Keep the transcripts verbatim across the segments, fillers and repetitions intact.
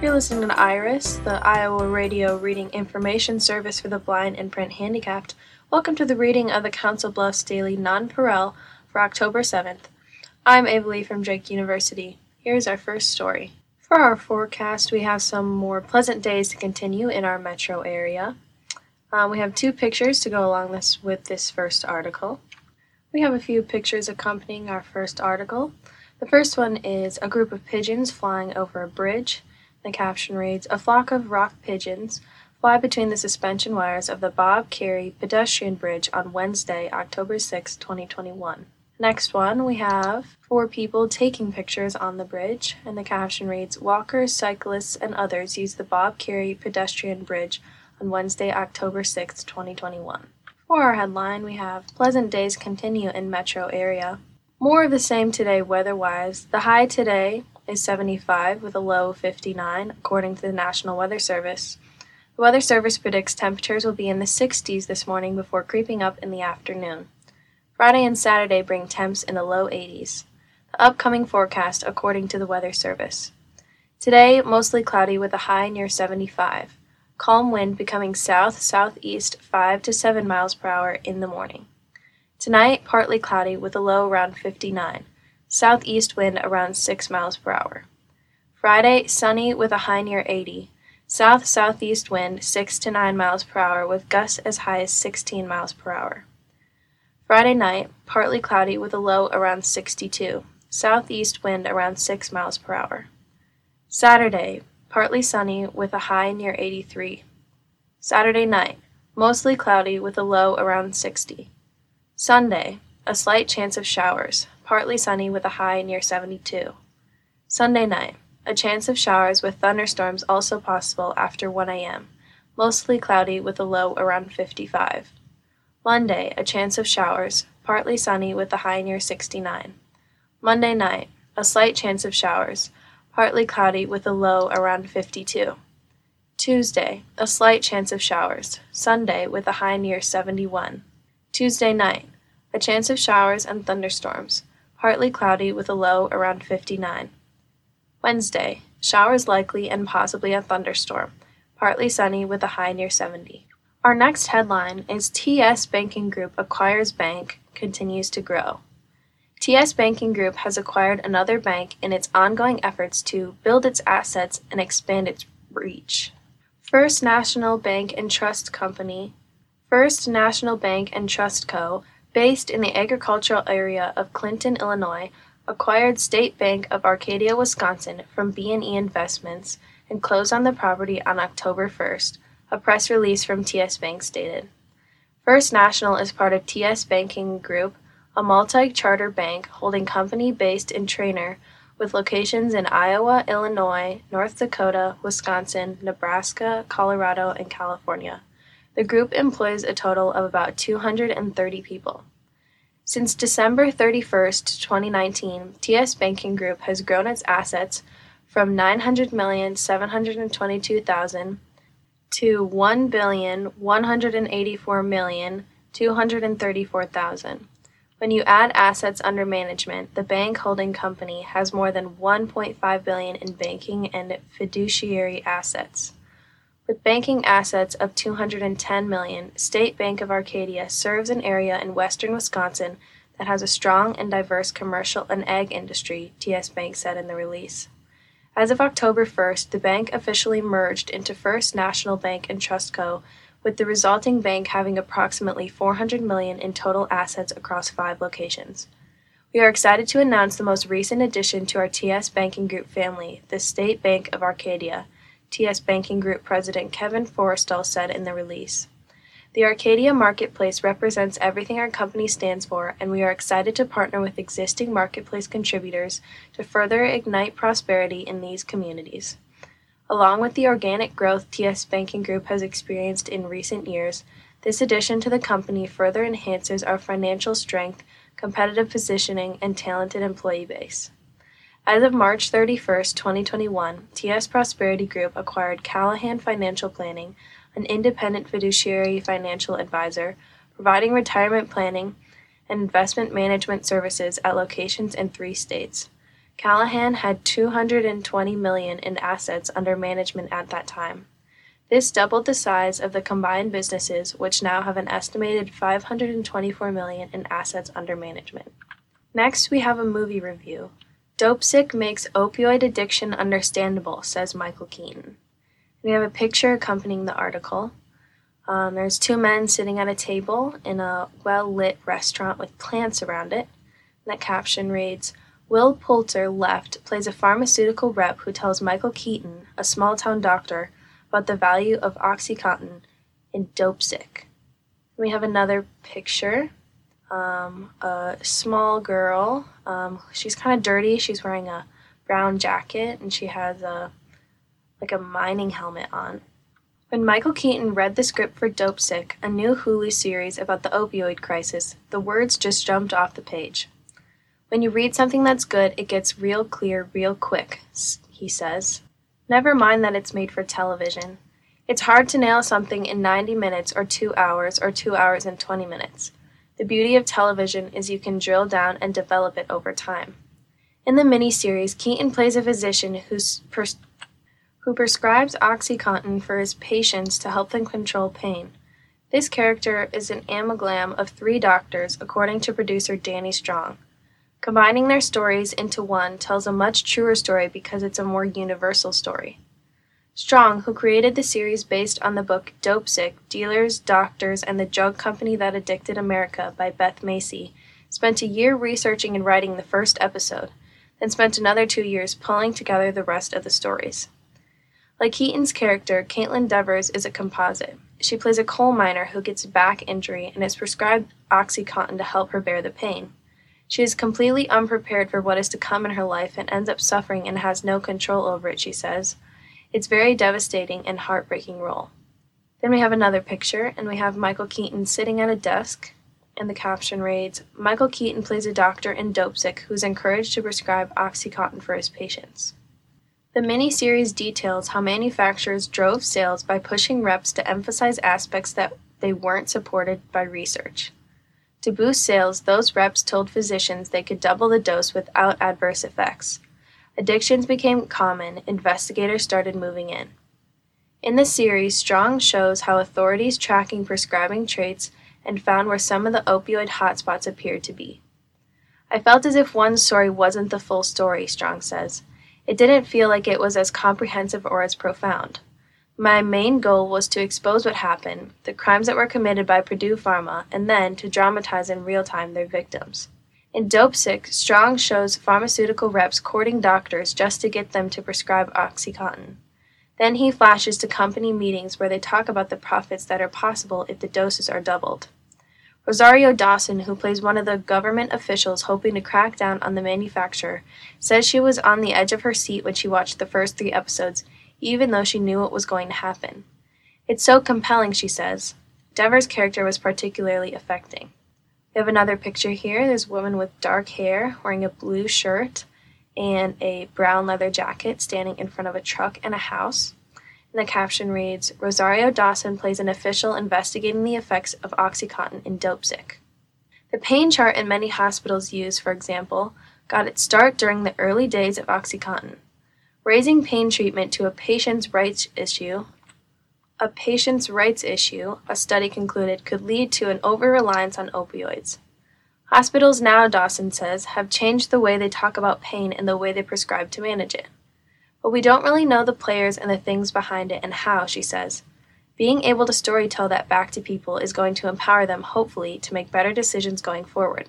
You're listening to IRIS, the Iowa Radio Reading Information Service for the Blind and Print Handicapped. Welcome to the reading of the Council Bluffs Daily Nonpareil for October seventh. I'm Ava Lee from Drake University. Here's our first story. For our forecast, we have some more pleasant days to continue in our metro area. Um, we have two pictures to go along this with this first article. We have a few pictures accompanying our first article. The first one is a group of pigeons flying over a bridge. The caption reads, "A flock of rock pigeons fly between the suspension wires of the Bob Carey pedestrian bridge on Wednesday, October sixth, twenty twenty-one. Next one, we have four people taking pictures on the bridge, and the caption reads, "Walkers, cyclists, and others use the Bob Carey pedestrian bridge on Wednesday, October sixth, twenty twenty-one. For our headline, we have pleasant days continue in metro area. More of the same today weather-wise. The high today is seventy-five with a low of fifty-nine, according to the National Weather Service. The Weather Service predicts temperatures will be in the sixties this morning before creeping up in the afternoon. Friday and Saturday bring temps in the low eighties. The upcoming forecast, according to the Weather Service. Today, mostly cloudy with a high near seventy-five. Calm wind becoming south-southeast five to seven miles per hour in the morning. Tonight, partly cloudy with a low around fifty-nine. Southeast wind around six miles per hour. Friday, sunny with a high near eighty. South-southeast wind six to nine miles per hour with gusts as high as sixteen miles per hour. Friday night, partly cloudy with a low around sixty-two. Southeast wind around six miles per hour. Saturday, partly sunny with a high near eighty-three. Saturday night, mostly cloudy with a low around sixty. Sunday, a slight chance of showers, partly sunny with a high near seventy-two. Sunday night, a chance of showers with thunderstorms also possible after one a.m., mostly cloudy with a low around fifty-five. Monday, a chance of showers, partly sunny with a high near sixty-nine. Monday night, a slight chance of showers, partly cloudy with a low around fifty-two. Tuesday, a slight chance of showers, Sunday with a high near seventy-one. Tuesday night, a chance of showers and thunderstorms, partly cloudy with a low around fifty-nine. Wednesday, showers likely and possibly a thunderstorm, partly sunny with a high near seventy. Our next headline is T S Banking Group acquires bank, continues to grow. T S Banking Group has acquired another bank in its ongoing efforts to build its assets and expand its reach. First National Bank and Trust Company, First National Bank and Trust Co., based in the agricultural area of Clinton, Illinois, acquired State Bank of Arcadia, Wisconsin from B and E Investments and closed on the property on October first, a press release from T S Bank stated. First National is part of T S Banking Group, a multi-charter bank holding company based in Trainer with locations in Iowa, Illinois, North Dakota, Wisconsin, Nebraska, Colorado, and California. The group employs a total of about two hundred thirty people. Since December thirty-first, twenty nineteen, T S Banking Group has grown its assets from nine hundred million seven hundred twenty-two thousand to one billion one hundred eighty-four million two hundred thirty-four thousand. When you add assets under management, the bank holding company has more than one point five billion dollars in banking and fiduciary assets. With banking assets of two hundred ten million dollars, State Bank of Arcadia serves an area in western Wisconsin that has a strong and diverse commercial and ag industry, T S Bank said in the release. As of October first, the bank officially merged into First National Bank and Trust Co., with the resulting bank having approximately four hundred million dollars in total assets across five locations. We are excited to announce the most recent addition to our T S Banking Group family, the State Bank of Arcadia, T S Banking Group President Kevin Forrestal said in the release. The Arcadia Marketplace represents everything our company stands for, and we are excited to partner with existing marketplace contributors to further ignite prosperity in these communities. Along with the organic growth T S Banking Group has experienced in recent years, this addition to the company further enhances our financial strength, competitive positioning, and talented employee base. As of March thirty-first, twenty twenty-one, T S Prosperity Group acquired Callahan Financial Planning, an independent fiduciary financial advisor, providing retirement planning and investment management services at locations in three states. Callahan had two hundred twenty million dollars in assets under management at that time. This doubled the size of the combined businesses, which now have an estimated five hundred twenty-four million dollars in assets under management. Next, we have a movie review. Dopesick makes opioid addiction understandable, says Michael Keaton. We have a picture accompanying the article. Um, there's two men sitting at a table in a well-lit restaurant with plants around it. And that caption reads, Will Poulter, left, plays a pharmaceutical rep who tells Michael Keaton, a small-town doctor, about the value of OxyContin in Dopesick. We have another picture. Um, a small girl. Um, she's kind of dirty. She's wearing a brown jacket, and she has a like a mining helmet on. When Michael Keaton read the script for Dopesick, a new Hulu series about the opioid crisis, the words just jumped off the page. When you read something that's good, it gets real clear real quick, he says. Never mind that it's made for television. It's hard to nail something in ninety minutes or two hours or two hours and twenty minutes. The beauty of television is you can drill down and develop it over time. In the miniseries, Keaton plays a physician who's pers- who prescribes OxyContin for his patients to help them control pain. This character is an amalgam of three doctors, according to producer Danny Strong. Combining their stories into one tells a much truer story because it's a more universal story. Strong, who created the series based on the book Dopesick, Dealers, Doctors, and the Drug Company That Addicted America by Beth Macy, spent a year researching and writing the first episode, then spent another two years pulling together the rest of the stories. Like Keaton's character, Kaitlyn Devers is a composite. She plays a coal miner who gets a back injury and is prescribed OxyContin to help her bear the pain. She is completely unprepared for what is to come in her life and ends up suffering and has no control over it, she says. It's very devastating and heartbreaking role. Then we have another picture, and we have Michael Keaton sitting at a desk, and the caption reads, Michael Keaton plays a doctor in Dopesick who's encouraged to prescribe OxyContin for his patients. The miniseries details how manufacturers drove sales by pushing reps to emphasize aspects that they weren't supported by research. To boost sales, those reps told physicians they could double the dose without adverse effects. Addictions became common, investigators started moving in. In the series, Strong shows how authorities tracking prescribing traits and found where some of the opioid hotspots appeared to be. I felt as if one story wasn't the full story, Strong says. It didn't feel like it was as comprehensive or as profound. My main goal was to expose what happened, the crimes that were committed by Purdue Pharma, and then to dramatize in real time their victims. In Dopesick, Strong shows pharmaceutical reps courting doctors just to get them to prescribe OxyContin. Then he flashes to company meetings where they talk about the profits that are possible if the doses are doubled. Rosario Dawson, who plays one of the government officials hoping to crack down on the manufacturer, says she was on the edge of her seat when she watched the first three episodes, even though she knew what was going to happen. It's so compelling, she says. Devers' character was particularly affecting. We have another picture here. There's a woman with dark hair wearing a blue shirt and a brown leather jacket standing in front of a truck and a house. And the caption reads, Rosario Dawson plays an official investigating the effects of OxyContin in Dopesick. The pain chart in many hospitals use, for example, got its start during the early days of OxyContin. Raising pain treatment to a patient's rights issue, a patient's rights issue, a study concluded, could lead to an over-reliance on opioids. Hospitals now, Dawson says, have changed the way they talk about pain and the way they prescribe to manage it. But we don't really know the players and the things behind it and how, she says. Being able to storytell that back to people is going to empower them, hopefully, to make better decisions going forward.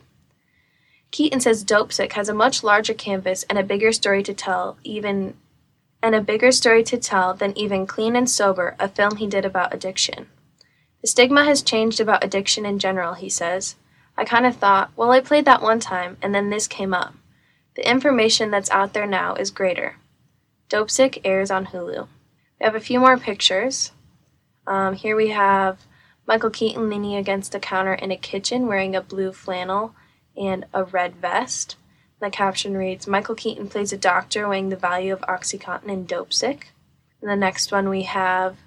Keaton says Dopesick has a much larger canvas and a bigger story to tell, even and a bigger story to tell than even Clean and Sober, a film he did about addiction. The stigma has changed about addiction in general, he says. I kind of thought, well, I played that one time, and then this came up. The information that's out there now is greater. Dopesick airs on Hulu. We have a few more pictures. Um, here we have Michael Keaton leaning against a counter in a kitchen wearing a blue flannel and a red vest. The caption reads, Michael Keaton plays a doctor weighing the value of OxyContin in Dopesick. In the next one we have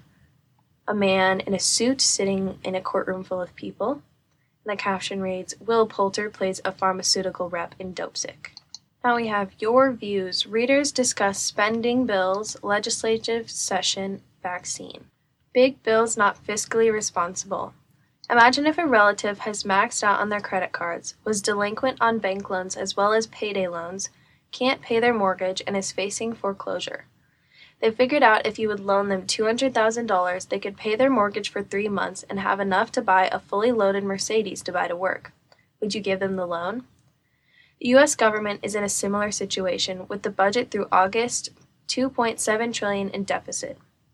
a man in a suit sitting in a courtroom full of people. And the caption reads, Will Poulter plays a pharmaceutical rep in Dopesick. Now we have your views. Readers discuss spending bills, legislative session, vaccine. Big bills not fiscally responsible. Imagine if a relative has maxed out on their credit cards, was delinquent on bank loans as well as payday loans, can't pay their mortgage, and is facing foreclosure. They figured out if you would loan them two hundred thousand dollars, they could pay their mortgage for three months and have enough to buy a fully loaded Mercedes to buy to work. Would you give them the loan? The U S government is in a similar situation, with the budget through August two point seven trillion dollars in deficit.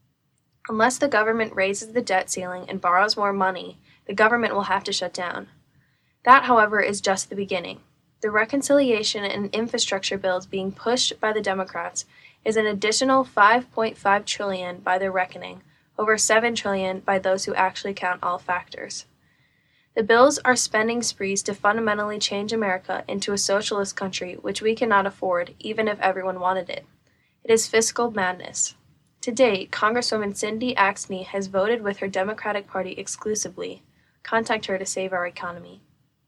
Unless the government raises the debt ceiling and borrows more money, the government will have to shut down. That, however, is just the beginning. The reconciliation and infrastructure bills being pushed by the Democrats is an additional five point five trillion dollars by their reckoning, over seven trillion dollars by those who actually count all factors. The bills are spending sprees to fundamentally change America into a socialist country which we cannot afford even if everyone wanted it. It is fiscal madness. To date, Congresswoman Cindy Axne has voted with her Democratic Party exclusively. Contact her to save our economy.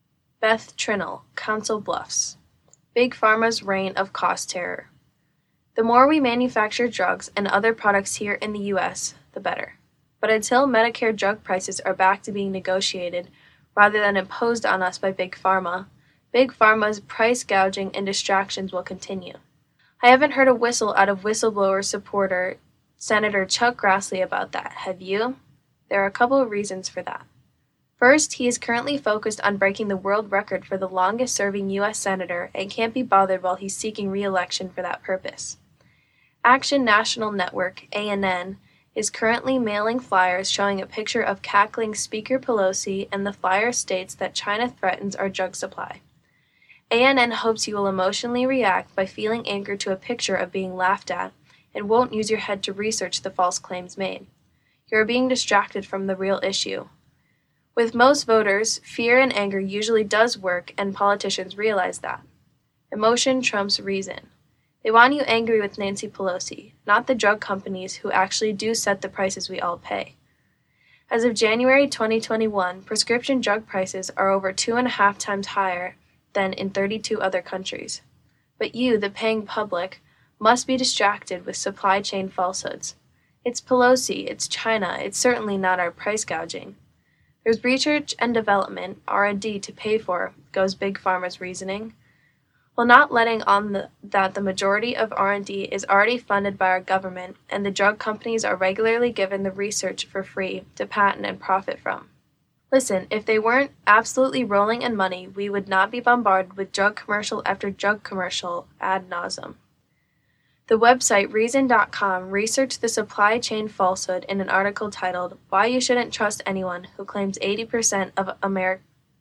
Beth Trinnell, Council Bluffs. Big Pharma's reign of cost terror. The more we manufacture drugs and other products here in the U S, the better. But until Medicare drug prices are back to being negotiated rather than imposed on us by Big Pharma, Big Pharma's price gouging and distractions will continue. I haven't heard a whistle out of whistleblower supporter Senator Chuck Grassley about that, have you? There are a couple of reasons for that. First, he is currently focused on breaking the world record for the longest-serving U S senator and can't be bothered while he's seeking re-election for that purpose. Action National Network, A N N, is currently mailing flyers showing a picture of cackling Speaker Pelosi, and the flyer states that China threatens our drug supply. A N N hopes you will emotionally react by feeling angered to a picture of being laughed at and won't use your head to research the false claims made. You are being distracted from the real issue. With most voters, fear and anger usually does work, and politicians realize that. Emotion trumps reason. They want you angry with Nancy Pelosi, not the drug companies who actually do set the prices we all pay. As of January twenty twenty-one, prescription drug prices are over two and a half times higher than in thirty-two other countries. But you, the paying public, must be distracted with supply chain falsehoods. It's Pelosi, it's China, it's certainly not our price gouging. There's research and development, R and D, to pay for, goes Big Pharma's reasoning, while not letting on the, that the majority of R and D is already funded by our government, and the drug companies are regularly given the research for free to patent and profit from. Listen, if they weren't absolutely rolling in money, we would not be bombarded with drug commercial after drug commercial ad nauseum. The website Reason dot com researched the supply chain falsehood in an article titled, Why You Shouldn't Trust Anyone Who Claims eighty percent of, Ameri-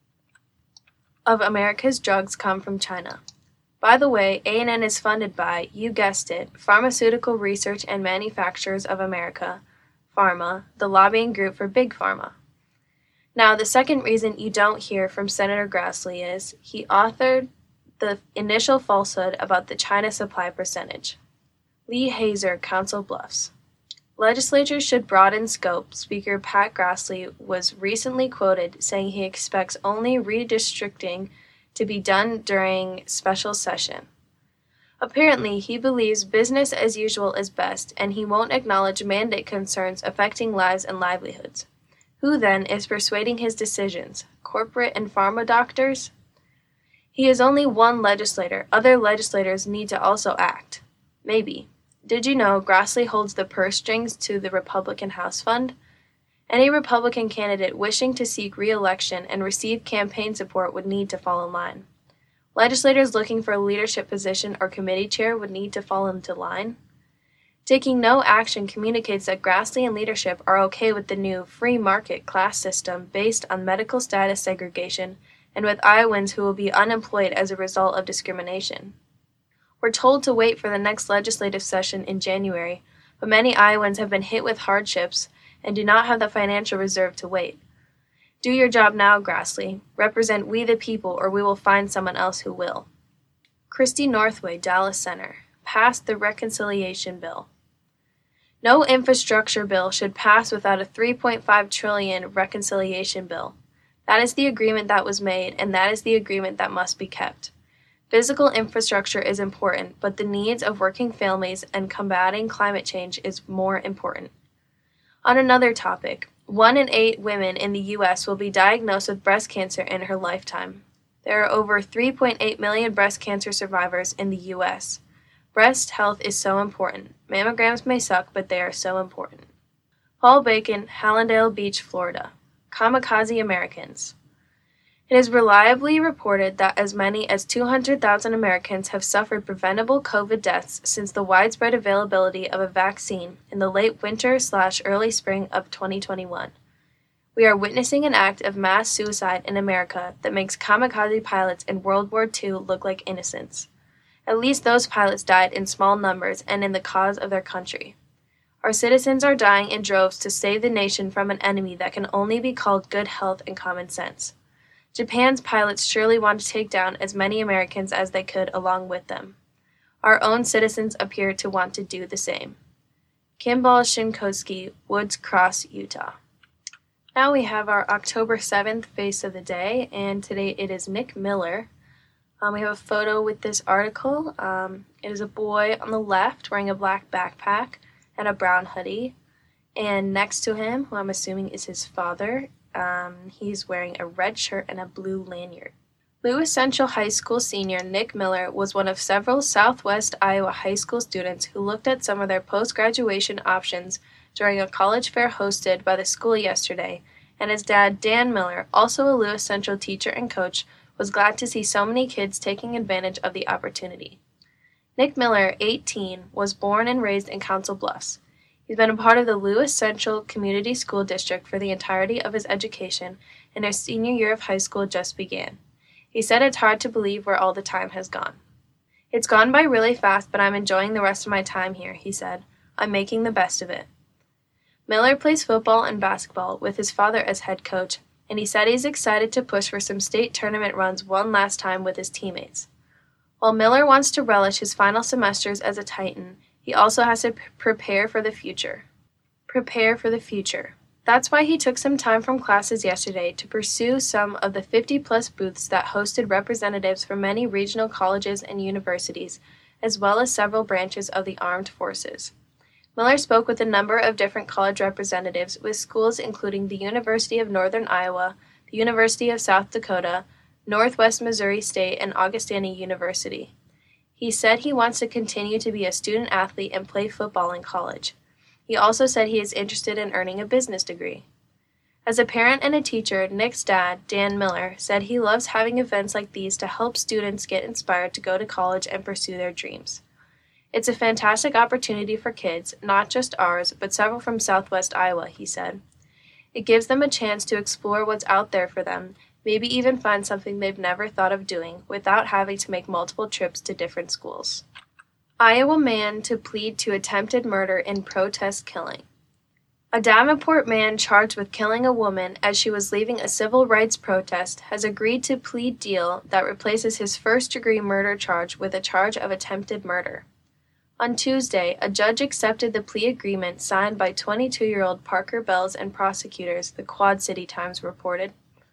of America's drugs come from China. By the way, A N N is funded by, you guessed it, Pharmaceutical Research and Manufacturers of America, Pharma, the lobbying group for Big Pharma. Now, the second reason you don't hear from Senator Grassley is he authored the initial falsehood about the China supply percentage. Lee Hazer, Council Bluffs. Legislatures should broaden scope. Speaker Pat Grassley was recently quoted saying he expects only redistricting to be done during special session. Apparently, he believes business as usual is best, and he won't acknowledge mandate concerns affecting lives and livelihoods. Who, then, is persuading his decisions? Corporate and pharma doctors? He is only one legislator. Other legislators need to also act. Maybe. Did you know Grassley holds the purse strings to the Republican House Fund? Any Republican candidate wishing to seek re-election and receive campaign support would need to fall in line. Legislators looking for a leadership position or committee chair would need to fall into line. Taking no action communicates that Grassley and leadership are okay with the new free market class system based on medical status segregation and with Iowans who will be unemployed as a result of discrimination. We're told to wait for the next legislative session in January, but many Iowans have been hit with hardships and do not have the financial reserve to wait. Do your job now, Grassley. Represent we the people, or we will find someone else who will. Christy Northway, Dallas Center. Passed the reconciliation bill. No infrastructure bill should pass without a three point five trillion dollars reconciliation bill. That is the agreement that was made, and that is the agreement that must be kept. Physical infrastructure is important, but the needs of working families and combating climate change is more important. On another topic, one in eight women in the U S will be diagnosed with breast cancer in her lifetime. There are over three point eight million breast cancer survivors in the U S. Breast health is so important. Mammograms may suck, but they are so important. Paul Bacon, Hallandale Beach, Florida. Kamikaze Americans. It is reliably reported that as many as two hundred thousand Americans have suffered preventable COVID deaths since the widespread availability of a vaccine in the late winter slash early spring of twenty twenty-one. We are witnessing an act of mass suicide in America that makes kamikaze pilots in World War Two look like innocents. At least those pilots died in small numbers and in the cause of their country. Our citizens are dying in droves to save the nation from an enemy that can only be called good health and common sense. Japan's pilots surely want to take down as many Americans as they could along with them. Our own citizens appear to want to do the same. Kimball Shinkowski, Woods Cross, Utah. Now we have our October seventh face of the day, and today it is Nick Miller. Um, we have a photo with this article. Um, it is a boy on the left wearing a black backpack and a brown hoodie, and next to him, who I'm assuming is his father, Um, he's wearing a red shirt and a blue lanyard. Lewis Central High School senior Nick Miller was one of several Southwest Iowa high school students who looked at some of their post-graduation options during a college fair hosted by the school yesterday, and his dad, Dan Miller, also a Lewis Central teacher and coach, was glad to see so many kids taking advantage of the opportunity. Nick Miller, eighteen, was born and raised in Council Bluffs. He's been a part of the Lewis Central Community School District for the entirety of his education, and his senior year of high school just began. He said it's hard to believe where all the time has gone. It's gone by really fast, but I'm enjoying the rest of my time here, he said. I'm making the best of it. Miller plays football and basketball with his father as head coach, and he said he's excited to push for some state tournament runs one last time with his teammates. While Miller wants to relish his final semesters as a Titan, he also has to p- prepare for the future. Prepare for the future. That's why he took some time from classes yesterday to pursue some of the fifty-plus booths that hosted representatives from many regional colleges and universities, as well as several branches of the armed forces. Miller spoke with a number of different college representatives with schools including the University of Northern Iowa, the University of South Dakota, Northwest Missouri State, and Augustana University. He said he wants to continue to be a student athlete and play football in college. He also said he is interested in earning a business degree. As a parent and a teacher, Nick's dad, Dan Miller, said he loves having events like these to help students get inspired to go to college and pursue their dreams. It's a fantastic opportunity for kids, not just ours, but several from Southwest Iowa, he said. It gives them a chance to explore what's out there for them, maybe even find something they've never thought of doing without having to make multiple trips to different schools. Iowa man to plead to attempted murder in protest killing. A Davenport man charged with killing a woman as she was leaving a civil rights protest has agreed to plead deal that replaces his first-degree murder charge with a charge of attempted murder. On Tuesday, a judge accepted the plea agreement signed by twenty-two-year-old Parker Bells and prosecutors, the Quad City Times reported.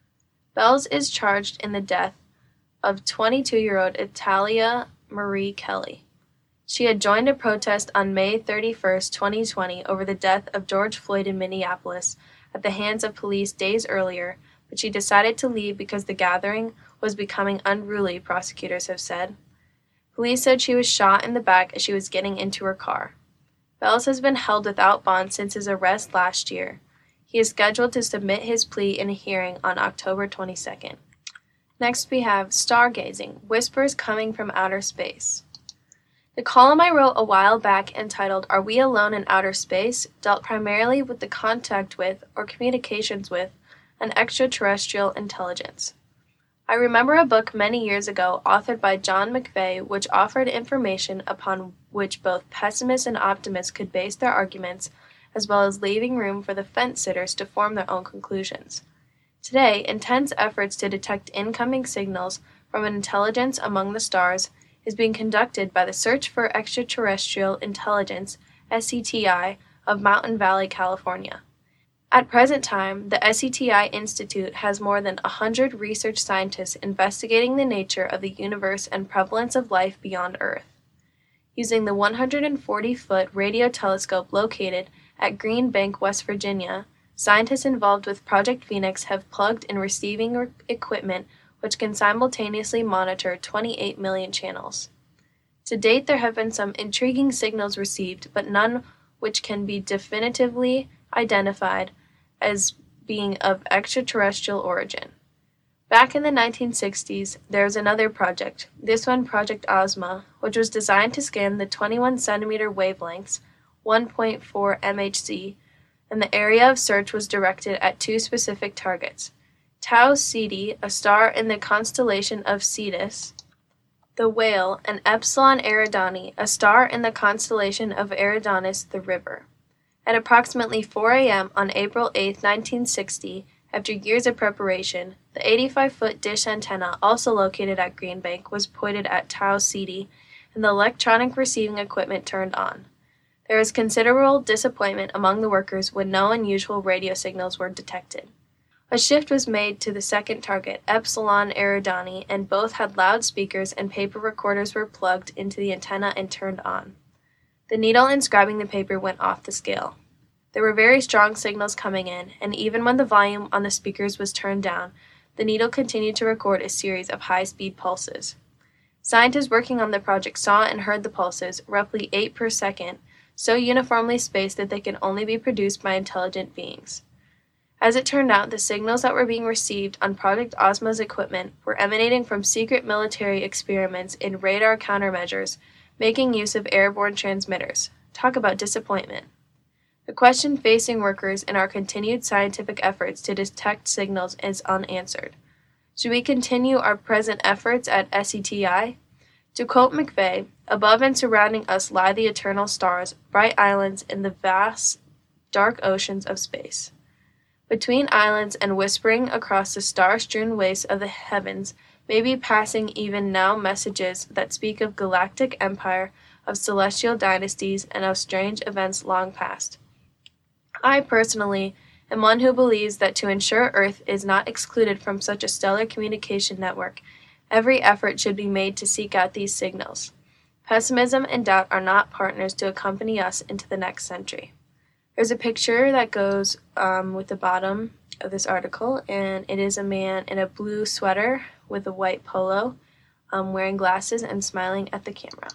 Bells is charged in the death of twenty-two-year-old Italia Marie Kelly. She had joined a protest on May thirty-first, twenty twenty, over the death of George Floyd in Minneapolis at the hands of police days earlier, but she decided to leave because the gathering was becoming unruly, prosecutors have said. Police said she was shot in the back as she was getting into her car. Bells has been held without bond since his arrest last year. He is scheduled to submit his plea in a hearing on October twenty-second. Next we have Stargazing, Whispers Coming from Outer Space. The column I wrote a while back entitled Are We Alone in Outer Space dealt primarily with the contact with, or communications with, an extraterrestrial intelligence. I remember a book many years ago authored by John McVeigh which offered information upon which both pessimists and optimists could base their arguments, as well as leaving room for the fence-sitters to form their own conclusions. Today, intense efforts to detect incoming signals from an intelligence among the stars is being conducted by the Search for Extraterrestrial Intelligence, S C T I, of Mountain Valley, California. At present time, the S E T I Institute has more than one hundred research scientists investigating the nature of the universe and prevalence of life beyond Earth. Using the one hundred forty foot radio telescope located at Green Bank, West Virginia, scientists involved with Project Phoenix have plugged in receiving re- equipment which can simultaneously monitor twenty-eight million channels. To date, there have been some intriguing signals received, but none which can be definitively identified as being of extraterrestrial origin. Back in the nineteen sixties, there was another project, this one Project Ozma, which was designed to scan the twenty-one centimeter wavelengths, one point four M H Z, and the area of search was directed at two specific targets, Tau Ceti, a star in the constellation of Cetus, the Whale, and Epsilon Eridani, a star in the constellation of Eridanus, the River. At approximately four a m on April eighth, nineteen sixty, after years of preparation, the eighty-five foot dish antenna, also located at Green Bank, was pointed at Tau Ceti, and the electronic receiving equipment turned on. There was considerable disappointment among the workers when no unusual radio signals were detected. A shift was made to the second target, Epsilon Eridani, and both had loudspeakers and paper recorders were plugged into the antenna and turned on. The needle inscribing the paper went off the scale. There were very strong signals coming in, and even when the volume on the speakers was turned down, the needle continued to record a series of high-speed pulses. Scientists working on the project saw and heard the pulses, roughly eight per second, so uniformly spaced that they could only be produced by intelligent beings. As it turned out, the signals that were being received on Project Ozma's equipment were emanating from secret military experiments in radar countermeasures, making use of airborne transmitters. Talk about disappointment. The question facing workers in our continued scientific efforts to detect signals is unanswered. Should we continue our present efforts at S E T I? To quote McVeigh, above and surrounding us lie the eternal stars, bright islands in the vast, dark oceans of space. Between islands and whispering across the star-strewn wastes of the heavens may be passing even now messages that speak of galactic empire, of celestial dynasties, and of strange events long past. I, personally, am one who believes that to ensure Earth is not excluded from such a stellar communication network, every effort should be made to seek out these signals. Pessimism and doubt are not partners to accompany us into the next century. There's a picture that goes um, with the bottom of this article, and it is a man in a blue sweater with a white polo, um, wearing glasses and smiling at the camera.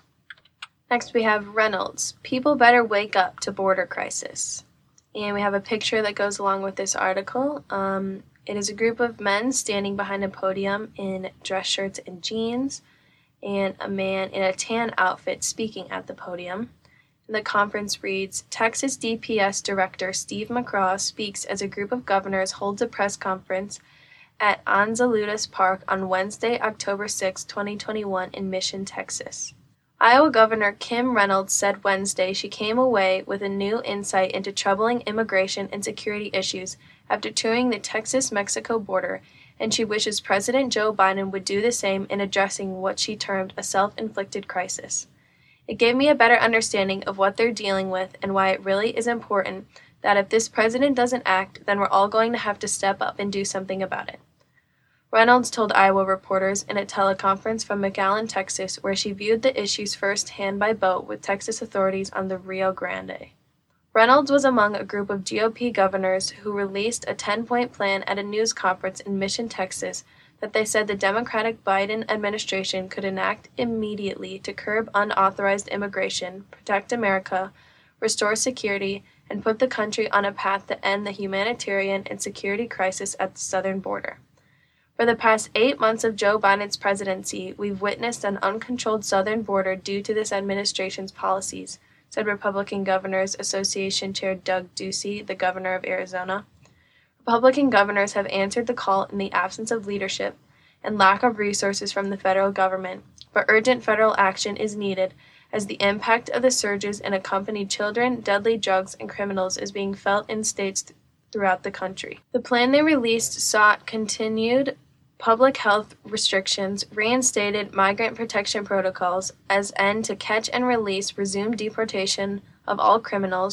Next we have Reynolds, people better wake up to border crisis. And we have a picture that goes along with this article. Um, it is a group of men standing behind a podium in dress shirts and jeans, and a man in a tan outfit speaking at the podium. The conference reads, Texas D P S Director Steve McCraw speaks as a group of governors holds a press conference at Anzalduas Park on Wednesday, October sixth, twenty twenty-one in Mission, Texas. Iowa Governor Kim Reynolds said Wednesday she came away with a new insight into troubling immigration and security issues after touring the Texas-Mexico border, and she wishes President Joe Biden would do the same in addressing what she termed a self-inflicted crisis. It gave me a better understanding of what they're dealing with and why it really is important that if this president doesn't act, then we're all going to have to step up and do something about it. Reynolds told Iowa reporters in a teleconference from McAllen, Texas, where she viewed the issues firsthand by boat with Texas authorities on the Rio Grande. Reynolds was among a group of G O P governors who released a ten-point plan at a news conference in Mission, Texas, that they said the Democratic Biden administration could enact immediately to curb unauthorized immigration, protect America, restore security, and put the country on a path to end the humanitarian and security crisis at the southern border. For the past eight months of Joe Biden's presidency, we've witnessed an uncontrolled southern border due to this administration's policies, said Republican Governors Association Chair Doug Ducey, the governor of Arizona. Republican governors have answered the call in the absence of leadership and lack of resources from the federal government, but urgent federal action is needed as the impact of the surges in accompanied children, deadly drugs, and criminals is being felt in states th- throughout the country. The plan they released sought continued public health restrictions, reinstated migrant protection protocols as end to catch and release, resumed deportation of all criminals,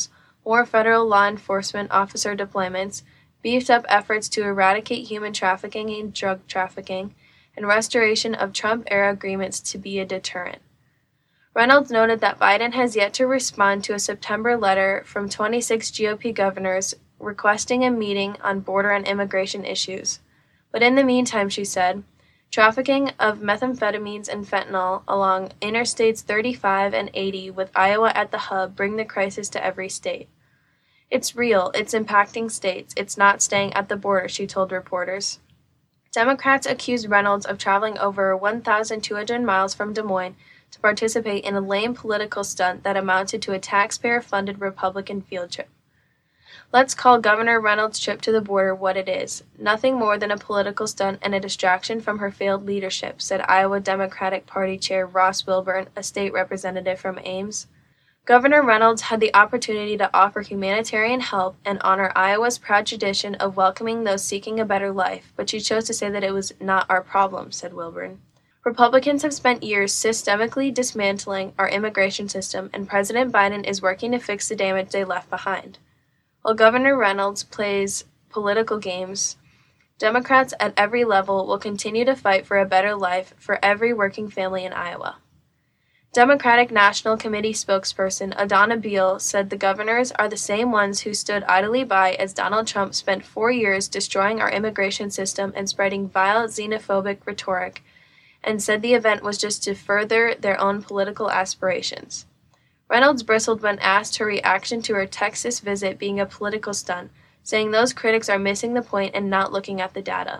more federal law enforcement officer deployments, beefed up efforts to eradicate human trafficking and drug trafficking, and restoration of Trump-era agreements to be a deterrent. Reynolds noted that Biden has yet to respond to a September letter from twenty-six G O P governors requesting a meeting on border and immigration issues. But in the meantime, she said, trafficking of methamphetamines and fentanyl along Interstates thirty-five and eighty with Iowa at the hub bring the crisis to every state. It's real, it's impacting states, it's not staying at the border, she told reporters. Democrats accused Reynolds of traveling over one thousand two hundred miles from Des Moines to participate in a lame political stunt that amounted to a taxpayer-funded Republican field trip. Let's call Governor Reynolds' trip to the border what it is, nothing more than a political stunt and a distraction from her failed leadership, said Iowa Democratic Party Chair Ross Wilburn, a state representative from Ames. Governor Reynolds had the opportunity to offer humanitarian help and honor Iowa's proud tradition of welcoming those seeking a better life, but she chose to say that it was not our problem, said Wilburn. Republicans have spent years systemically dismantling our immigration system, and President Biden is working to fix the damage they left behind. While Governor Reynolds plays political games, Democrats at every level will continue to fight for a better life for every working family in Iowa. Democratic National Committee spokesperson Adana Beale said the governors are the same ones who stood idly by as Donald Trump spent four years destroying our immigration system and spreading vile xenophobic rhetoric, and said the event was just to further their own political aspirations. Reynolds bristled when asked her reaction to her Texas visit being a political stunt, saying those critics are missing the point and not looking at the data.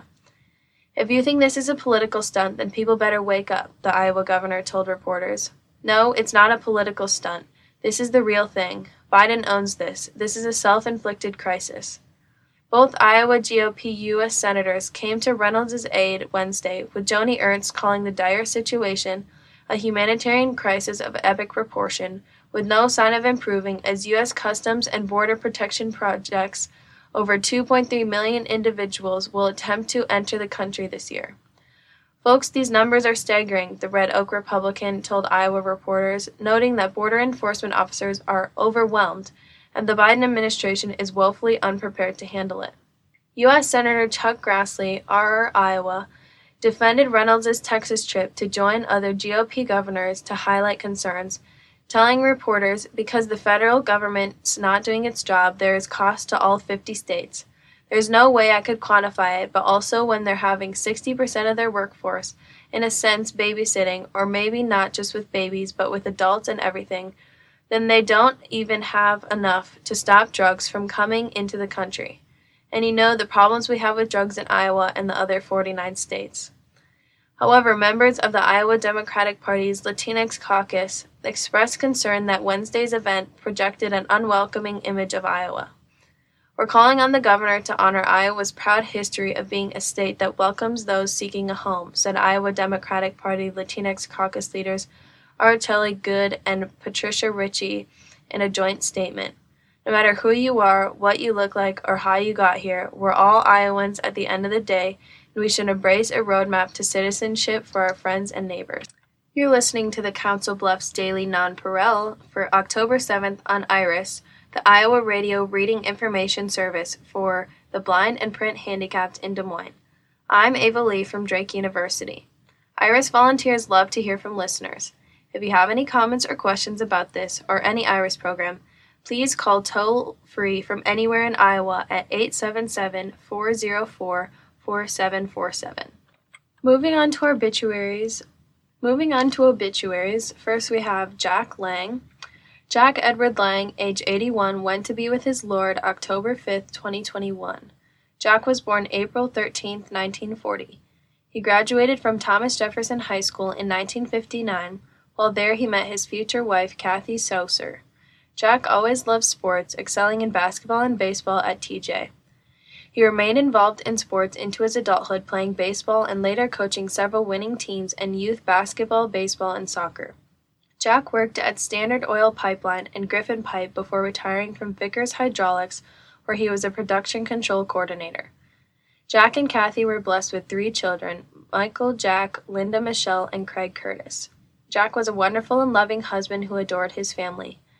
If you think this is a political stunt, then people better wake up, the Iowa governor told reporters. No, it's not a political stunt. This is the real thing. Biden owns this. This is a self-inflicted crisis. Both Iowa G O P U S senators came to Reynolds' aid Wednesday, with Joni Ernst calling the dire situation a humanitarian crisis of epic proportion, with no sign of improving as U S Customs and Border Protection projects over two point three million individuals will attempt to enter the country this year. Folks, these numbers are staggering, the Red Oak Republican told Iowa reporters, noting that border enforcement officers are overwhelmed and the Biden administration is woefully unprepared to handle it. U S Senator Chuck Grassley, R R Iowa, defended Reynolds' Texas trip to join other G O P governors to highlight concerns, telling reporters, because the federal government's not doing its job, there is cost to all fifty states. There's no way I could quantify it, but also when they're having sixty percent of their workforce, in a sense, babysitting, or maybe not just with babies, but with adults and everything, then they don't even have enough to stop drugs from coming into the country. And you know the problems we have with drugs in Iowa and the other forty-nine states. However, members of the Iowa Democratic Party's Latinx caucus expressed concern that Wednesday's event projected an unwelcoming image of Iowa. We're calling on the governor to honor Iowa's proud history of being a state that welcomes those seeking a home, said Iowa Democratic Party Latinx caucus leaders Araceli Good and Patricia Ritchie in a joint statement. No matter who you are, what you look like, or how you got here, we're all Iowans at the end of the day, and we should embrace a roadmap to citizenship for our friends and neighbors. You're listening to the Council Bluffs Daily Nonpareil for October seventh on IRIS, the Iowa Radio Reading Information Service for the blind and print handicapped in Des Moines. I'm Ava Lee from Drake University. IRIS volunteers love to hear from listeners. If you have any comments or questions about this or any IRIS program, please call toll-free from anywhere in Iowa at eight seven seven, four zero four, four seven four seven. Moving on to obituaries. Moving on to obituaries, first we have Jack Lang. Jack Edward Lang, age eighty-one, went to be with his Lord October fifth, twenty twenty-one. Jack was born April thirteenth, nineteen forty. He graduated from Thomas Jefferson High School in nineteen fifty-nine. While there he met his future wife, Kathy Saucer. Jack always loved sports, excelling in basketball and baseball at T J. He remained involved in sports into his adulthood, playing baseball and later coaching several winning teams in youth basketball, baseball, and soccer. Jack worked at Standard Oil Pipeline and Griffin Pipe before retiring from Vickers Hydraulics, where he was a production control coordinator. Jack and Kathy were blessed with three children, Michael, Jack, Linda Michelle, and Craig Curtis. Jack was a wonderful and loving husband who adored his family.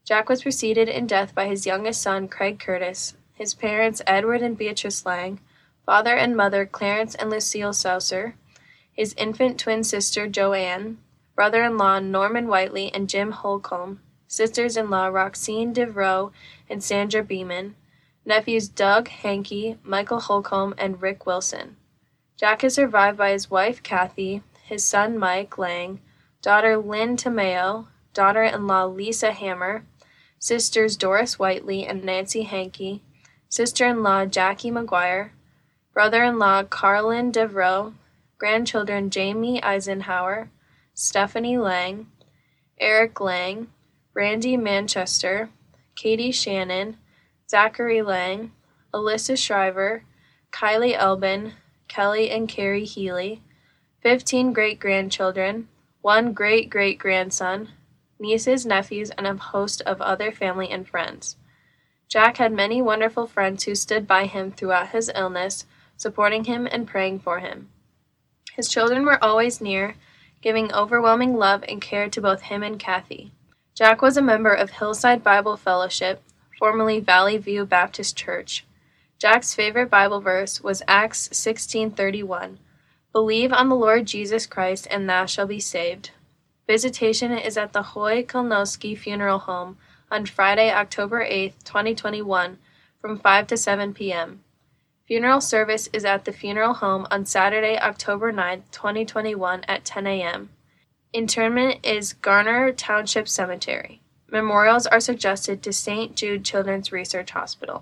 Jack was preceded in death by his youngest son, Craig Curtis, his parents, Edward and Beatrice Lang, father and mother, Clarence and Lucille Saucer, his infant twin sister, Joanne, brother-in-law, Norman Whiteley and Jim Holcomb, sisters-in-law, Roxine Devereaux and Sandra Beeman, nephews Doug Hankey, Michael Holcomb, and Rick Wilson. Jack is survived by his wife, Kathy, his son, Mike Lang, daughter, Lynn Tomeo, daughter-in-law, Lisa Hammer, sisters Doris Whiteley and Nancy Hankey, sister-in-law Jackie McGuire, brother-in-law Carlin Devereaux, grandchildren Jamie Eisenhower, Stephanie Lang, Eric Lang, Randy Manchester, Katie Shannon, Zachary Lang, Alyssa Shriver, Kylie Elbin, Kelly and Carrie Healy, fifteen great-grandchildren, one great-great-grandson, nieces, nephews, and a host of other family and friends. Jack had many wonderful friends who stood by him throughout his illness, supporting him and praying for him. His children were always near, giving overwhelming love and care to both him and Kathy. Jack was a member of Hillside Bible Fellowship, formerly Valley View Baptist Church. Jack's favorite Bible verse was Acts sixteen thirty-one, "Believe on the Lord Jesus Christ, and thou shalt be saved." Visitation is at the Hoy Kolnowski Funeral Home on Friday, October eighth, twenty twenty-one, from five to seven p.m. Funeral service is at the funeral home on Saturday, October ninth, twenty twenty-one, at ten a.m. Interment is Garner Township Cemetery. Memorials are suggested to Saint Jude Children's Research Hospital.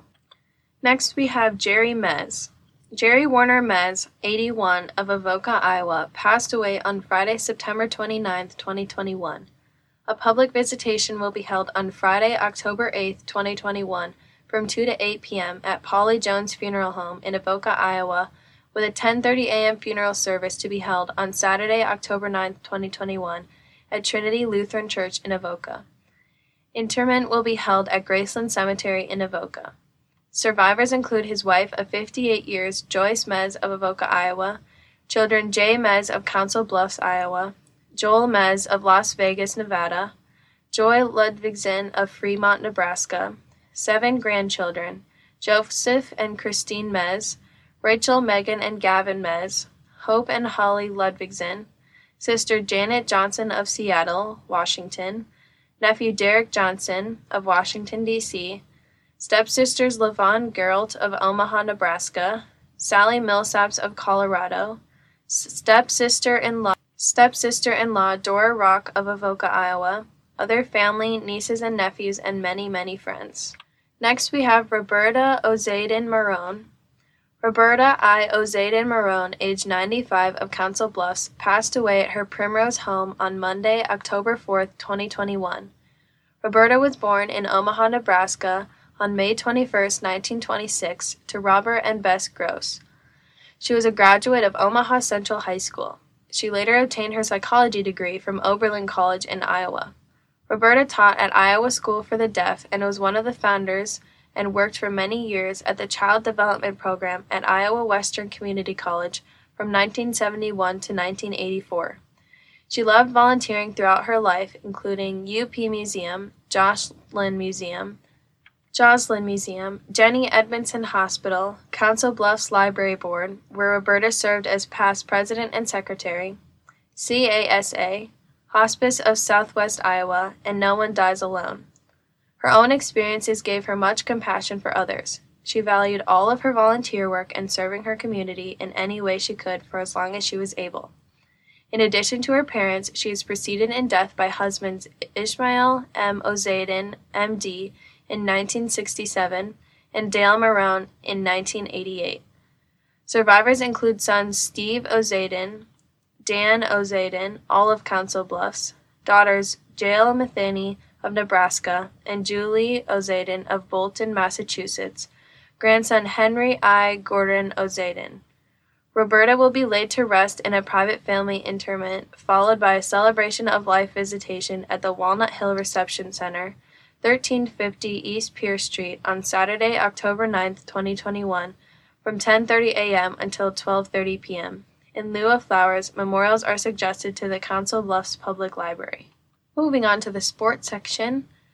Next, we have Jerry Mez. Jerry Warner Mez, eighty-one, of Avoca, Iowa, passed away on Friday, September twenty-ninth, twenty twenty-one. A public visitation will be held on Friday, October eighth, twenty twenty-one, from two to eight p.m. at Polly Jones Funeral Home in Avoca, Iowa, with a ten thirty a.m. funeral service to be held on Saturday, October ninth, twenty twenty-one, at Trinity Lutheran Church in Avoca. Interment will be held at Graceland Cemetery in Avoca. Survivors include his wife of fifty-eight years, Joyce Mez of Avoca, Iowa, children Jay Mez of Council Bluffs, Iowa, Joel Mez of Las Vegas, Nevada, Joy Ludvigsen of Fremont, Nebraska, seven grandchildren, Joseph and Christine Mez, Rachel, Megan, and Gavin Mez, Hope and Holly Ludvigsen, sister Janet Johnson of Seattle, Washington, nephew Derek Johnson of Washington, D C, stepsisters Lavon Geralt of Omaha, Nebraska, Sally Millsaps of Colorado, stepsister-in-law stepsister-in-law Dora Rock of Avoca, Iowa, other family, nieces and nephews, and many, many friends. Next, we have Roberta Ozaden Marone. Roberta I. Ozaden Marone, age ninety-five, of Council Bluffs, passed away at her Primrose home on Monday, October fourth, twenty twenty-one. Roberta was born in Omaha, Nebraska, on May twenty-first, nineteen twenty-six, to Robert and Bess Gross. She was a graduate of Omaha Central High School. She later obtained her psychology degree from Oberlin College in Iowa. Roberta taught at Iowa School for the Deaf and was one of the founders and worked for many years at the Child Development Program at Iowa Western Community College from nineteen seventy-one to nineteen eighty-four. She loved volunteering throughout her life, including U P Museum, Joslin Museum, Joslin Museum, Jenny Edmondson Hospital, Council Bluffs Library Board, where Roberta served as past president and secretary, C A S A, Hospice of Southwest Iowa, and No One Dies Alone. Her own experiences gave her much compassion for others. She valued all of her volunteer work and serving her community in any way she could for as long as she was able. In addition to her parents, she is preceded in death by husbands Ishmael M. Ozaden, M D, in nineteen sixty-seven, and Dale Marone in nineteen eighty-eight. Survivors include sons Steve Ozaden, Dan Ozaden, all of Council Bluffs, daughters Jael Matheny of Nebraska and Julie Ozaden of Bolton, Massachusetts, grandson Henry I. Gordon Ozaden. Roberta will be laid to rest in a private family interment, followed by a celebration of life visitation at the Walnut Hill Reception Center, thirteen fifty East Pierce Street, on Saturday, October ninth, twenty twenty-one, from ten thirty a.m. until twelve thirty p.m. In lieu of flowers, memorials are suggested to the Council Bluffs Public Library. Moving on to the sports section,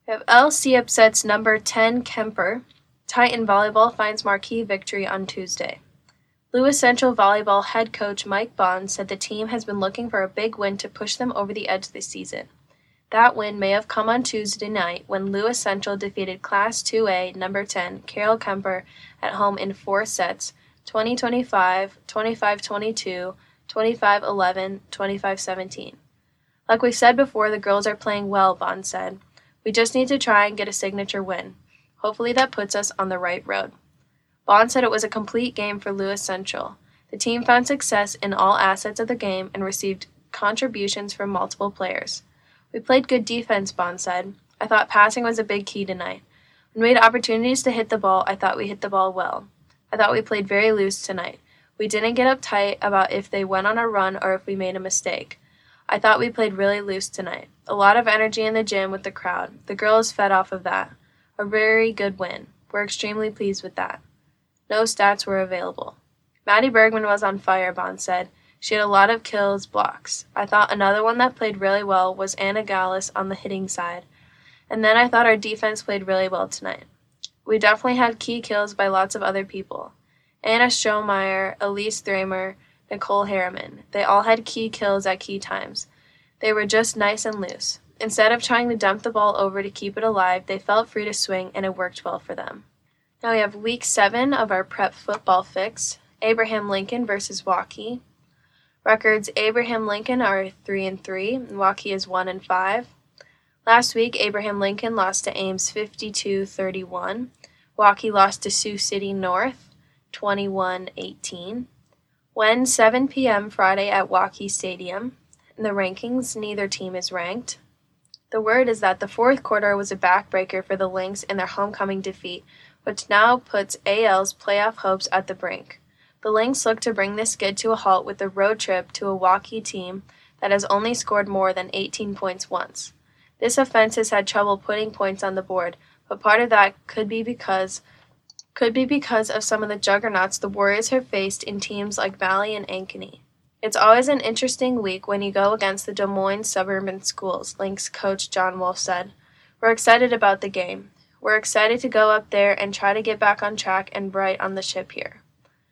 We have L C upsets number ten Kemper. Titan Volleyball finds marquee victory on Tuesday. Lewis Central Volleyball head coach Mike Bond said the team has been looking for a big win to push them over the edge this season. That win may have come on Tuesday night when Lewis Central defeated Class two A number ten Carroll Kemper at home in four sets, twenty twenty-five, twenty-five twenty-two, twenty-five eleven, twenty-five seventeen. Like we said before, the girls are playing well, Bond said. We just need to try and get a signature win. Hopefully that puts us on the right road. Bond said it was a complete game for Lewis Central. The team found success in all assets of the game and received contributions from multiple players. We played good defense, Bond said. I thought passing was a big key tonight. When we had opportunities to hit the ball, I thought we hit the ball well. I thought we played very loose tonight. We didn't get uptight about if they went on a run or if we made a mistake. I thought we played really loose tonight. A lot of energy in the gym with the crowd. The girls fed off of that. A very good win. We're extremely pleased with that. No stats were available. Maddie Bergman was on fire, Bond said. She had a lot of kills, blocks. I thought another one that played really well was Anna Gallus on the hitting side. And then I thought our defense played really well tonight. We definitely had key kills by lots of other people. Anna Strohmeyer, Elise Thramer, Nicole Harriman. They all had key kills at key times. They were just nice and loose. Instead of trying to dump the ball over to keep it alive, they felt free to swing, and it worked well for them. Now we have week seven of our prep football fix. Abraham Lincoln versus Waukee. Records: Abraham Lincoln are three and three, and Waukee is one and five. Last week, Abraham Lincoln lost to Ames fifty-two thirty-one. Waukee lost to Sioux City North twenty-one eighteen. When seven p.m. Friday at Waukee Stadium. In the rankings, neither team is ranked. The word is that the fourth quarter was a backbreaker for the Lynx in their homecoming defeat, which now puts A L's playoff hopes at the brink. The Lynx look to bring this skid to a halt with a road trip to a Waukee team that has only scored more than eighteen points once. This offense has had trouble putting points on the board, but part of that could be because could be because of some of the juggernauts the Warriors have faced in teams like Valley and Ankeny. It's always an interesting week when you go against the Des Moines suburban schools, Lynx coach John Wolf said. We're excited about the game. We're excited to go up there and try to get back on track and right on the ship here.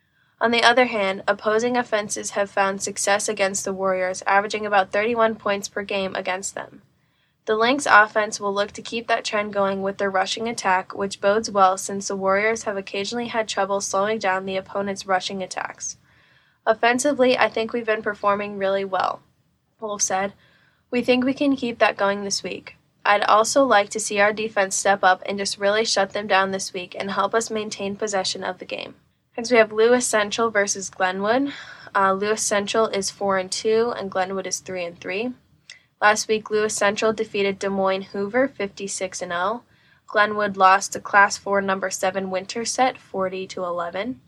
On the other hand, opposing offenses have found success against the Warriors, averaging about thirty-one points per game against them. The Lynx offense will look to keep that trend going with their rushing attack, which bodes well since the Warriors have occasionally had trouble slowing down the opponent's rushing attacks. Offensively, I think we've been performing really well, Wolf said. We think we can keep that going this week. I'd also like to see our defense step up and just really shut them down this week and help us maintain possession of the game. Next, we have Lewis Central versus Glenwood. Uh, Lewis Central is four and two, and Glenwood is three and three. Last week, Lewis Central defeated Des Moines Hoover fifty-six and oh. Glenwood lost to Class four number seven Winterset forty to eleven.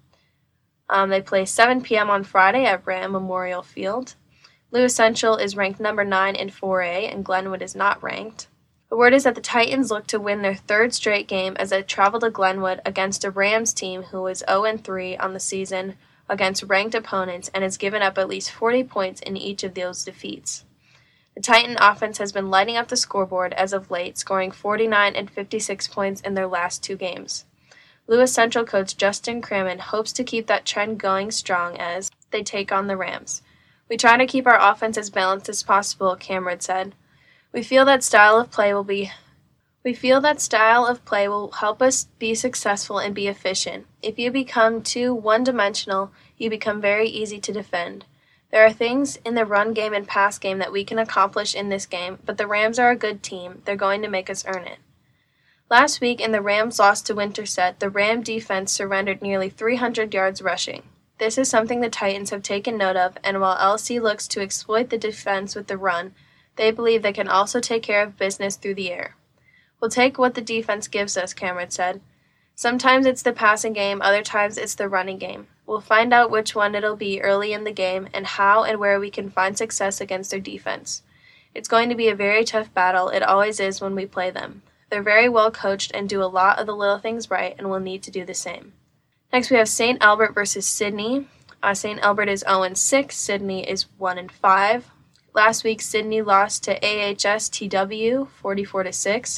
Um, they play seven p.m. on Friday at Ram Memorial Field. Lewis Central is ranked number nine in four A, and Glenwood is not ranked. The word is that the Titans look to win their third straight game as they travel to Glenwood against a Rams team who is oh and three on the season against ranked opponents and has given up at least forty points in each of those defeats. The Titan offense has been lighting up the scoreboard as of late, scoring forty-nine and fifty-six points in their last two games. Lewis Central coach Justin Crammon hopes to keep that trend going strong as they take on the Rams. We try to keep our offense as balanced as possible, Cameron said. We feel that style of play will be We feel that style of play will help us be successful and be efficient. If you become too one-dimensional, you become very easy to defend. There are things in the run game and pass game that we can accomplish in this game, but the Rams are a good team. They're going to make us earn it. Last week, in the Rams' loss to Winterset, the Ram defense surrendered nearly three hundred yards rushing. This is something the Titans have taken note of, and while L C looks to exploit the defense with the run, they believe they can also take care of business through the air. We'll take what the defense gives us, Cameron said. Sometimes it's the passing game, other times it's the running game. We'll find out which one it'll be early in the game and how and where we can find success against their defense. It's going to be a very tough battle. It always is when we play them. They're very well coached and do a lot of the little things right and will need to do the same. Next we have Saint Albert versus Sydney. Uh, Saint Albert is oh and six, Sydney is one and five. Last week Sydney lost to A H S T W forty-four to six.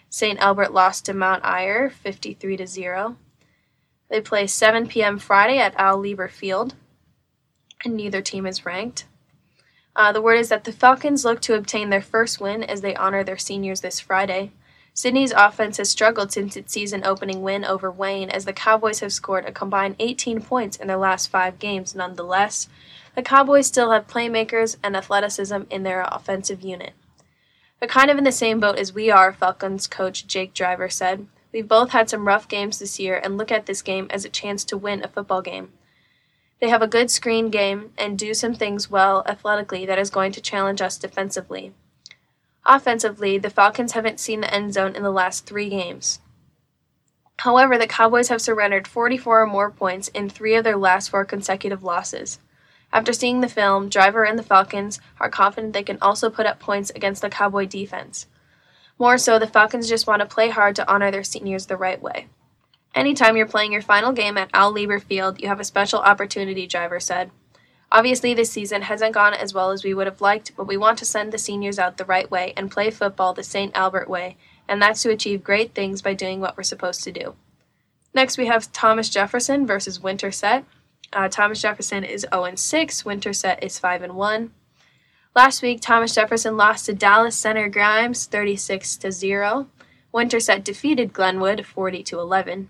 Saint Albert lost to Mount Ayr fifty-three to zero. They play seven p.m. Friday at Al Lieber Field, and neither team is ranked. Uh, the word is that the Falcons look to obtain their first win as they honor their seniors this Friday. Sydney's offense has struggled since its season-opening win over Wayne, as the Cowboys have scored a combined eighteen points in their last five games. Nonetheless, the Cowboys still have playmakers and athleticism in their offensive unit. They're kind of in the same boat as we are, Falcons coach Jake Driver said. We've both had some rough games this year and look at this game as a chance to win a football game. They have a good screen game and do some things well athletically that is going to challenge us defensively. Offensively, the Falcons haven't seen the end zone in the last three games. However, the Cowboys have surrendered forty-four or more points in three of their last four consecutive losses. After seeing the film, Driver and the Falcons are confident they can also put up points against the Cowboy defense. More so, the Falcons just want to play hard to honor their seniors the right way. Anytime you're playing your final game at Al Lieber Field, you have a special opportunity, Driver said. Obviously, this season hasn't gone as well as we would have liked, but we want to send the seniors out the right way and play football the Saint Albert way, and that's to achieve great things by doing what we're supposed to do. Next, we have Thomas Jefferson versus Winterset. Uh, Thomas Jefferson is oh and six, Winterset is five and one. Last week, Thomas Jefferson lost to Dallas Center Grimes thirty-six to zero. Winterset defeated Glenwood forty to eleven.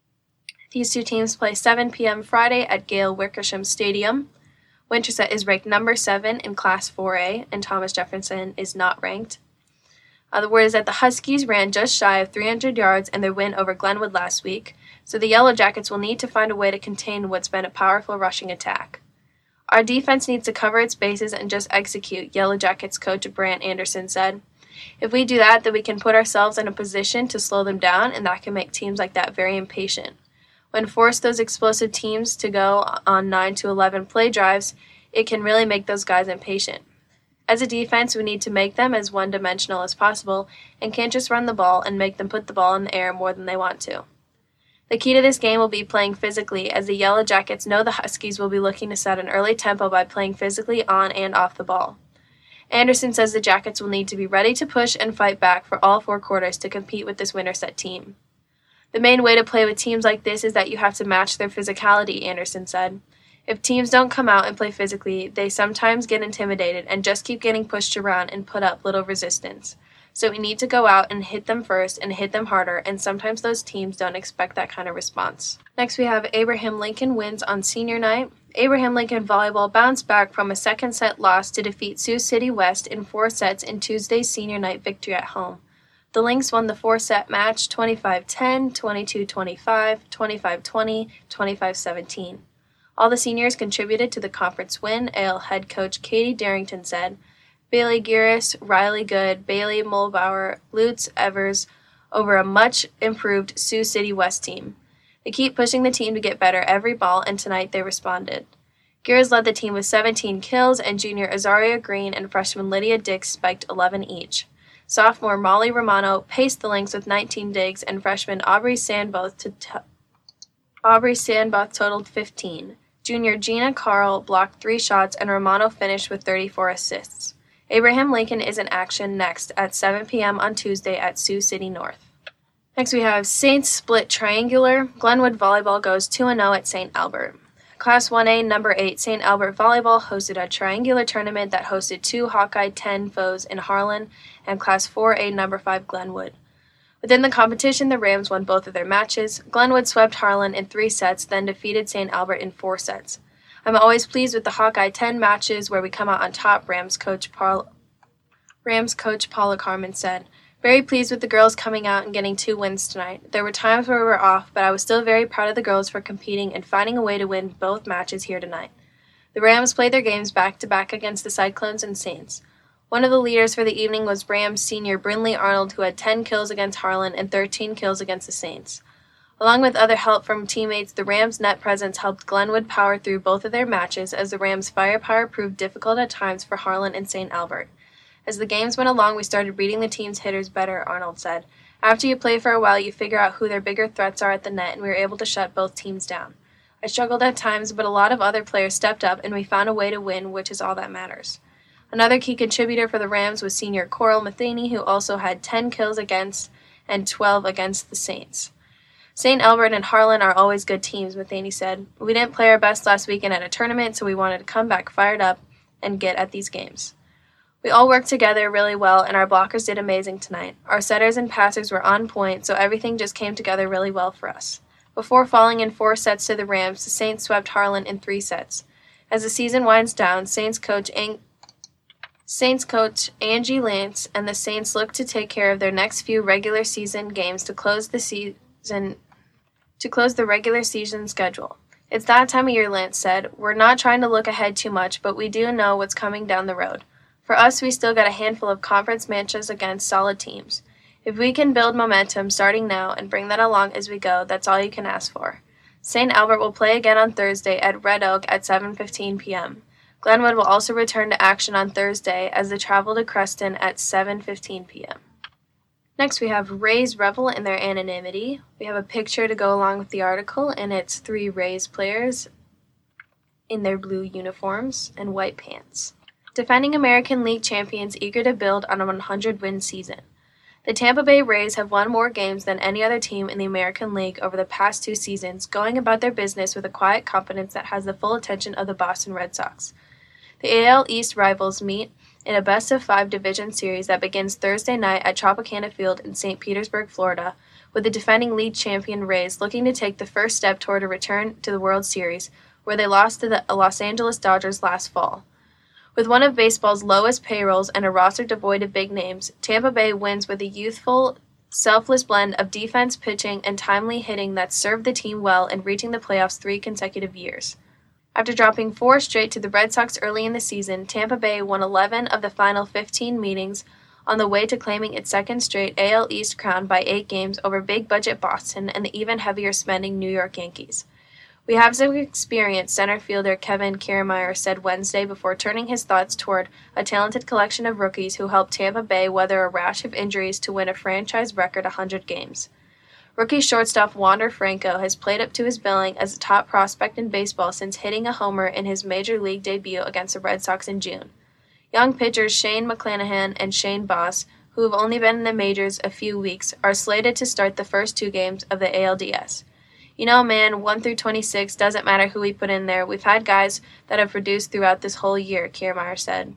These two teams play seven p.m. Friday at Gail Wickersham Stadium. Winterset is ranked number seven in Class four A, and Thomas Jefferson is not ranked. Uh, the word is that the Huskies ran just shy of three hundred yards in their win over Glenwood last week, so the Yellow Jackets will need to find a way to contain what's been a powerful rushing attack. Our defense needs to cover its bases and just execute, Yellow Jackets coach Brant Anderson said. If we do that, then we can put ourselves in a position to slow them down, and that can make teams like that very impatient. When forced those explosive teams to go on nine to eleven play drives, it can really make those guys impatient. As a defense, we need to make them as one-dimensional as possible and can't just run the ball and make them put the ball in the air more than they want to. The key to this game will be playing physically, as the Yellow Jackets know the Huskies will be looking to set an early tempo by playing physically on and off the ball. Anderson says the Jackets will need to be ready to push and fight back for all four quarters to compete with this Winterset team. The main way to play with teams like this is that you have to match their physicality, Anderson said. If teams don't come out and play physically, they sometimes get intimidated and just keep getting pushed around and put up little resistance. So we need to go out and hit them first and hit them harder, and sometimes those teams don't expect that kind of response. Next, we have Abraham Lincoln wins on senior night. Abraham Lincoln Volleyball bounced back from a second set loss to defeat Sioux City West in four sets in Tuesday's senior night victory at home. The Lynx won the four-set match twenty-five ten, twenty-two twenty-five, twenty-five twenty, twenty-five seventeen. All the seniors contributed to the conference win, A L head coach Katie Darrington said. Bailey Giris, Riley Good, Bailey Mulbauer, Lutz Evers over a much-improved Sioux City West team. They keep pushing the team to get better every ball, and tonight they responded. Giris led the team with seventeen kills, and junior Azaria Green and freshman Lydia Dix spiked eleven each. Sophomore Molly Romano paced the Lynx with nineteen digs, and freshman Aubrey Sandboth, to t- Aubrey Sandboth totaled fifteen. Junior Gina Carl blocked three shots, and Romano finished with thirty-four assists. Abraham Lincoln is in action next at seven p.m. on Tuesday at Sioux City North. Next we have Saints Split Triangular. Glenwood Volleyball goes two and oh at Saint Albert. Class one A number eight Saint Albert Volleyball hosted a triangular tournament that hosted two Hawkeye ten foes in Harlan and Class four A number five Glenwood. Within the competition, the Rams won both of their matches. Glenwood swept Harlan in three sets, then defeated Saint Albert in four sets. I'm always pleased with the Hawkeye ten matches where we come out on top, Rams coach Paul, Rams coach Paula Carmen said. Very pleased with the girls coming out and getting two wins tonight. There were times where we were off, but I was still very proud of the girls for competing and finding a way to win both matches here tonight. The Rams played their games back-to-back against the Cyclones and Saints. One of the leaders for the evening was Rams senior Brinley Arnold, who had ten kills against Harlan and thirteen kills against the Saints. Along with other help from teammates, the Rams' net presence helped Glenwood power through both of their matches, as the Rams' firepower proved difficult at times for Harlan and Saint Albert. As the games went along, we started reading the team's hitters better, Arnold said. After you play for a while, you figure out who their bigger threats are at the net, and we were able to shut both teams down. I struggled at times, but a lot of other players stepped up, and we found a way to win, which is all that matters. Another key contributor for the Rams was senior Coral Matheny, who also had ten kills against and twelve against the Saints. Saint Albert and Harlan are always good teams, Matheny said. We didn't play our best last weekend at a tournament, so we wanted to come back fired up and get at these games. We all worked together really well, and our blockers did amazing tonight. Our setters and passers were on point, so everything just came together really well for us. Before falling in four sets to the Rams, the Saints swept Harlan in three sets. As the season winds down, Saints coach Ang- Saints coach Angie Lance and the Saints look to take care of their next few regular season games to close the season to close the regular season schedule. It's that time of year, Lance said. We're not trying to look ahead too much, but we do know what's coming down the road. For us, we still got a handful of conference matches against solid teams. If we can build momentum starting now and bring that along as we go, that's all you can ask for. Saint Albert will play again on Thursday at Red Oak at seven fifteen p.m. Glenwood will also return to action on Thursday as they travel to Creston at seven fifteen p.m. Next, we have Rays revel in their anonymity. We have a picture to go along with the article, and it's three Rays players in their blue uniforms and white pants. Defending American League champions eager to build on a one hundred win season. The Tampa Bay Rays have won more games than any other team in the American League over the past two seasons, going about their business with a quiet confidence that has the full attention of the Boston Red Sox. The A L East rivals meet in a best-of-five division series that begins Thursday night at Tropicana Field in Saint Petersburg, Florida, with the defending league champion Rays looking to take the first step toward a return to the World Series, where they lost to the Los Angeles Dodgers last fall. With one of baseball's lowest payrolls and a roster devoid of big names, Tampa Bay wins with a youthful, selfless blend of defense, pitching, and timely hitting that served the team well in reaching the playoffs three consecutive years. After dropping four straight to the Red Sox early in the season, Tampa Bay won eleven of the final fifteen meetings on the way to claiming its second straight A L East crown by eight games over big-budget Boston and the even heavier-spending New York Yankees. We have some experience, center fielder Kevin Kiermaier said Wednesday before turning his thoughts toward a talented collection of rookies who helped Tampa Bay weather a rash of injuries to win a franchise record one hundred games. Rookie shortstop Wander Franco has played up to his billing as a top prospect in baseball since hitting a homer in his major league debut against the Red Sox in June. Young pitchers Shane McClanahan and Shane Boss, who have only been in the majors a few weeks, are slated to start the first two games of the A L D S. You know, man, one through twenty-six, doesn't matter who we put in there. We've had guys that have produced throughout this whole year, Kiermaier said.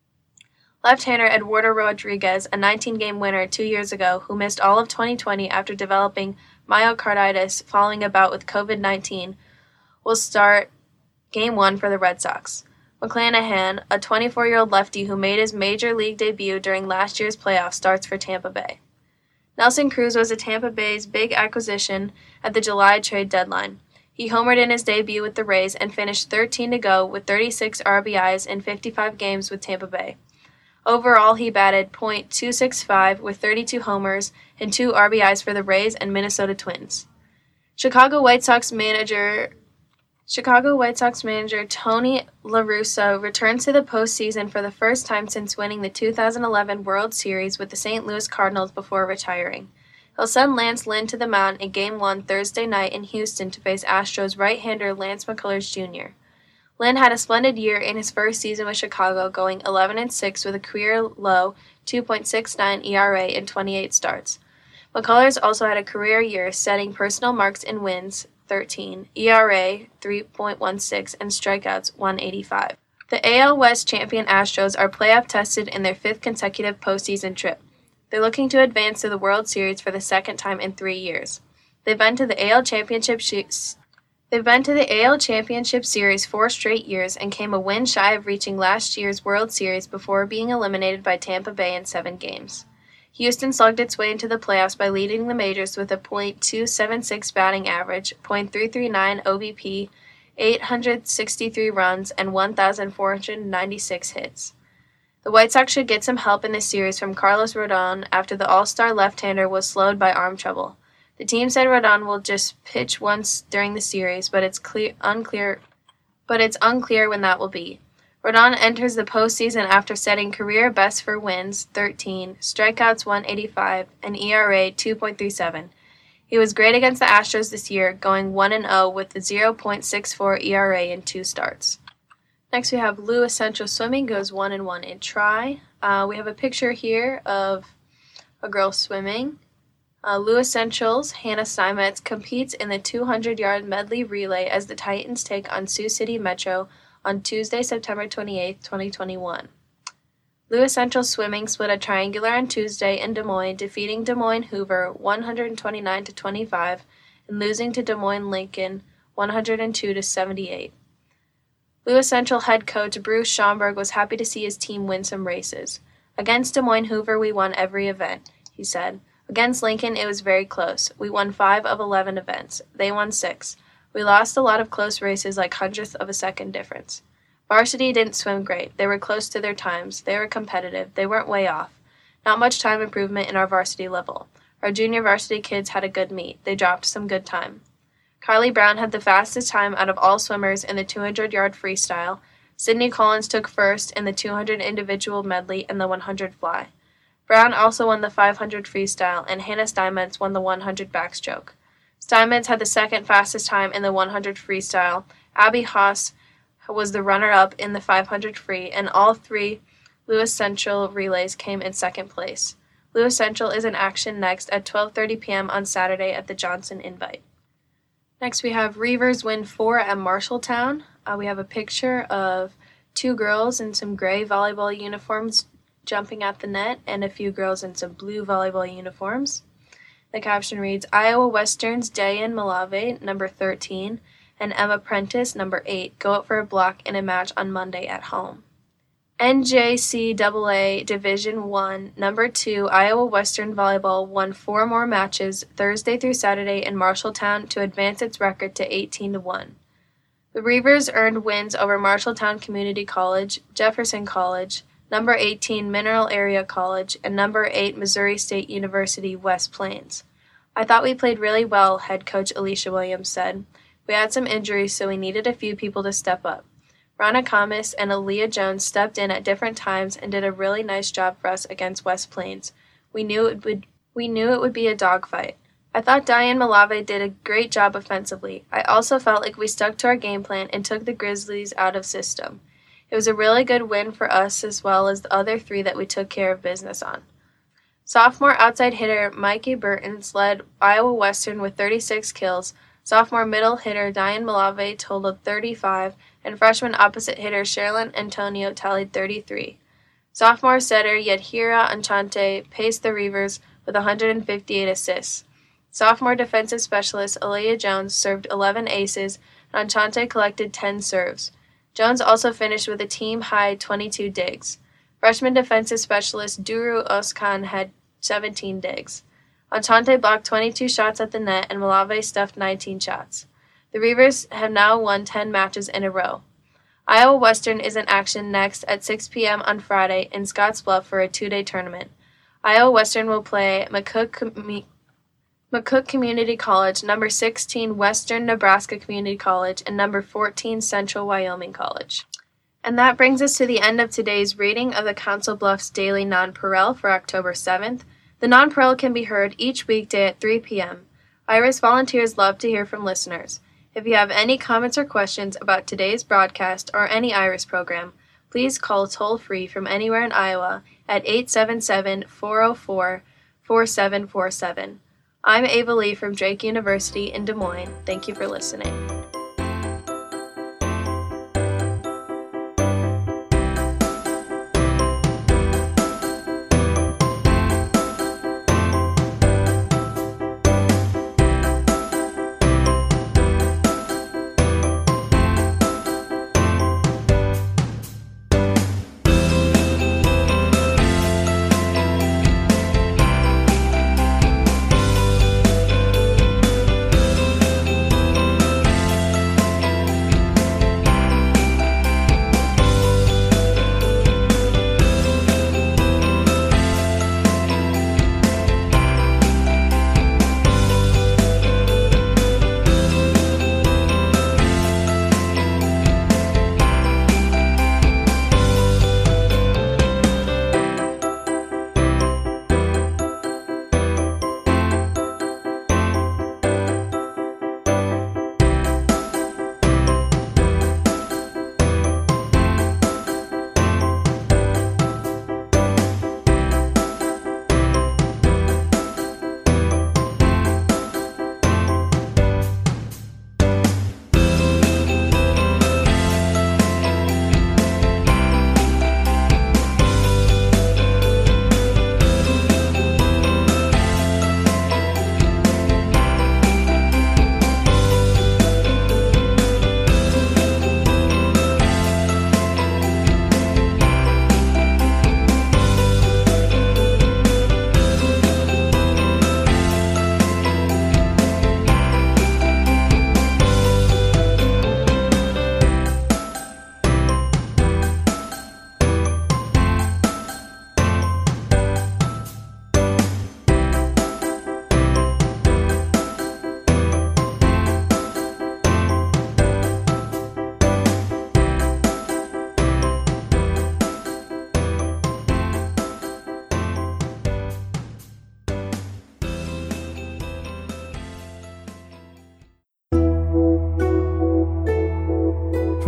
Left-hander Eduardo Rodriguez, a nineteen-game winner two years ago, who missed all of twenty twenty after developing myocarditis following a bout with covid nineteen, will start Game one for the Red Sox. McClanahan, a twenty-four-year-old lefty who made his major league debut during last year's playoffs, starts for Tampa Bay. Nelson Cruz was a Tampa Bay's big acquisition at the July trade deadline. He homered in his debut with the Rays and finished thirteen to go with thirty-six R B Is in fifty-five games with Tampa Bay. Overall, he batted point two six five with thirty-two homers and two R B Is for the Rays and Minnesota Twins. Chicago White Sox manager Chicago White Sox manager Tony La Russa returns to the postseason for the first time since winning the two thousand eleven World Series with the Saint Louis Cardinals before retiring. He'll send Lance Lynn to the mound in Game one Thursday night in Houston to face Astros right-hander Lance McCullers Junior Lynn had a splendid year in his first season with Chicago, going eleven and six with a career-low two point six nine E R A in twenty-eight starts. McCullers also had a career year, setting personal marks in wins, thirteen, E R A, three point one six, and strikeouts, one eighty-five. The A L West champion Astros are playoff-tested in their fifth consecutive postseason trip. They're looking to advance to the World Series for the second time in three years. They've been to the A L Championship sh- They've been to the A L Championship Series four straight years and came a win shy of reaching last year's World Series before being eliminated by Tampa Bay in seven games. Houston slugged its way into the playoffs by leading the majors with a point two seven six batting average, point three three nine O B P, eight hundred sixty-three runs, and one thousand four hundred ninety-six hits. The White Sox should get some help in this series from Carlos Rodon after the all-star left-hander was slowed by arm trouble. The team said Rodon will just pitch once during the series, but it's clear, unclear, but it's unclear when that will be. Rodon enters the postseason after setting career best for wins, thirteen, strikeouts one eighty-five, and E R A two point three seven. He was great against the Astros this year, going one and oh with a zero point six four E R A in two starts. Next, we have Lou Essential Swimming goes one and one in try. Uh, we have a picture here of a girl swimming. Uh, Lewis Central's Hannah Steinmetz competes in the two hundred yard medley relay as the Titans take on Sioux City Metro on Tuesday, September twenty-eighth, twenty twenty-one. Lewis Central Swimming split a triangular on Tuesday in Des Moines, defeating Des Moines Hoover one hundred twenty-nine to twenty-five and losing to Des Moines Lincoln one hundred two to seventy-eight. Lewis Central head coach Bruce Schomburg was happy to see his team win some races. "Against Des Moines Hoover, we won every event," he said. "Against Lincoln, it was very close. We won five of eleven events. They won six. We lost a lot of close races like hundredths of a second difference. Varsity didn't swim great. They were close to their times. They were competitive. They weren't way off. Not much time improvement in our varsity level. Our junior varsity kids had a good meet. They dropped some good time." Carly Brown had the fastest time out of all swimmers in the two hundred yard freestyle. Sydney Collins took first in the two hundred individual medley and the one hundred fly. Brown also won the five hundred freestyle, and Hannah Steinmetz won the one hundred backstroke. Steinmetz had the second fastest time in the one hundred freestyle. Abby Haas was the runner-up in the five hundred free, and all three Lewis Central relays came in second place. Lewis Central is in action next at twelve thirty p.m. on Saturday at the Johnson Invite. Next we have Reavers win four at Marshalltown. Uh, we have a picture of two girls in some gray volleyball uniforms jumping at the net, and a few girls in some blue volleyball uniforms. The caption reads, "Iowa Western's Diane Malave, number thirteen, and Emma Prentice, number eight, go out for a block in a match on Monday at home." N J C A A Division one, number two, Iowa Western Volleyball won four more matches Thursday through Saturday in Marshalltown to advance its record to eighteen to one. The Reavers earned wins over Marshalltown Community College, Jefferson College, number eighteen Mineral Area College, and number eight Missouri State University West Plains. "I thought we played really well," head coach Alicia Williams said. "We had some injuries, so we needed a few people to step up. Rana Kamis and Aaliyah Jones stepped in at different times and did a really nice job for us against West Plains. We knew it would we knew it would be a dogfight. I thought Diane Malave did a great job offensively. I also felt like we stuck to our game plan and took the Grizzlies out of system. It was a really good win for us as well as the other three that we took care of business on." Sophomore outside hitter Mikey Burtons led Iowa Western with thirty-six kills. Sophomore middle hitter Diane Malave totaled thirty-five, and freshman opposite hitter Sherilyn Antonio tallied thirty-three. Sophomore setter Yadhira Anchante paced the Reavers with one hundred fifty-eight assists. Sophomore defensive specialist Aaliyah Jones served eleven aces, and Anchante collected ten serves. Jones also finished with a team-high twenty-two digs. Freshman defensive specialist Duru Oskan had seventeen digs. Anchante blocked twenty-two shots at the net, and Malave stuffed nineteen shots. The Reavers have now won ten matches in a row. Iowa Western is in action next at six p.m. on Friday in Scottsbluff for a two-day tournament. Iowa Western will play McCook, Com- McCook Community College, number sixteen Western Nebraska Community College, and number fourteen Central Wyoming College. And that brings us to the end of today's reading of the Council Bluffs Daily Nonpareil for October seventh. The Nonpareil can be heard each weekday at three p.m. Iris volunteers love to hear from listeners. If you have any comments or questions about today's broadcast or any Iris program, please call toll-free from anywhere in Iowa at eight seven seven, four oh four, four seven four seven. I'm Ava Lee from Drake University in Des Moines. Thank you for listening.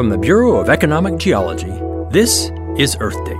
From the Bureau of Economic Geology, this is Earth Date.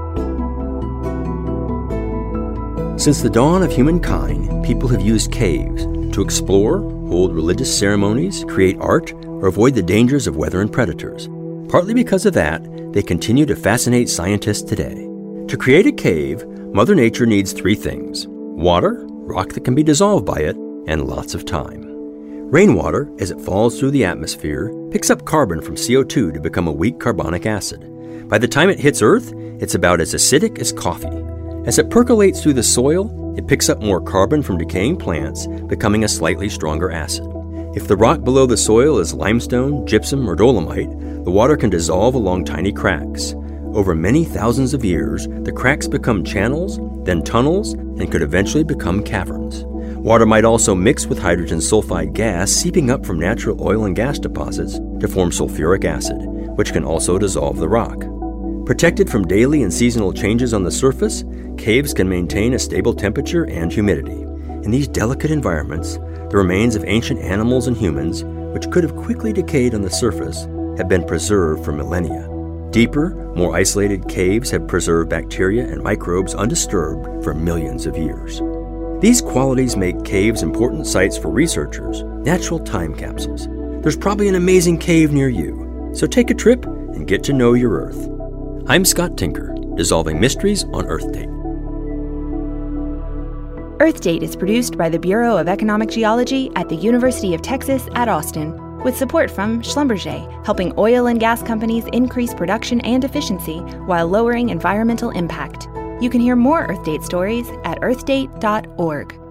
Since the dawn of humankind, people have used caves to explore, hold religious ceremonies, create art, or avoid the dangers of weather and predators. Partly because of that, they continue to fascinate scientists today. To create a cave, Mother Nature needs three things: water, rock that can be dissolved by it, and lots of time. Rainwater, as it falls through the atmosphere, picks up carbon from C O two to become a weak carbonic acid. By the time it hits Earth, it's about as acidic as coffee. As it percolates through the soil, it picks up more carbon from decaying plants, becoming a slightly stronger acid. If the rock below the soil is limestone, gypsum, or dolomite, the water can dissolve along tiny cracks. Over many thousands of years, the cracks become channels, then tunnels, and could eventually become caverns. Water might also mix with hydrogen sulfide gas seeping up from natural oil and gas deposits to form sulfuric acid, which can also dissolve the rock. Protected from daily and seasonal changes on the surface, caves can maintain a stable temperature and humidity. In these delicate environments, the remains of ancient animals and humans, which could have quickly decayed on the surface, have been preserved for millennia. Deeper, more isolated caves have preserved bacteria and microbes undisturbed for millions of years. These qualities make caves important sites for researchers, natural time capsules. There's probably an amazing cave near you, so take a trip and get to know your Earth. I'm Scott Tinker, dissolving mysteries on Earth Date. Earth Date is produced by the Bureau of Economic Geology at the University of Texas at Austin, with support from Schlumberger, helping oil and gas companies increase production and efficiency while lowering environmental impact. You can hear more Earth Date stories at earth date dot org.